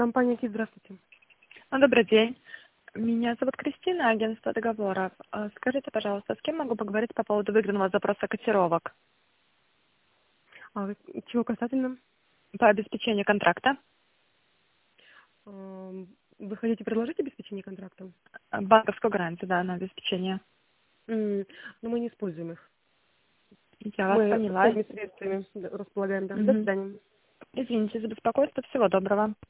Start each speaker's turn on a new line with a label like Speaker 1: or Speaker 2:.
Speaker 1: Компания КИ, здравствуйте.
Speaker 2: Добрый день. Меня зовут Кристина, агентство договоров. Скажите, пожалуйста, с кем могу поговорить по поводу выигранного запроса котировок
Speaker 1: Чего касательно?
Speaker 2: по обеспечению контракта?
Speaker 1: Вы хотите предложить обеспечение контракта?
Speaker 2: Банковскую гарантию, да, на обеспечение.
Speaker 1: Но мы не используем их.
Speaker 2: Я вас
Speaker 1: Мы
Speaker 2: поняла.
Speaker 1: своими средствами располагаем. Да. До
Speaker 2: Мгм.
Speaker 1: свидания.
Speaker 2: Извините за беспокойство. Всего доброго.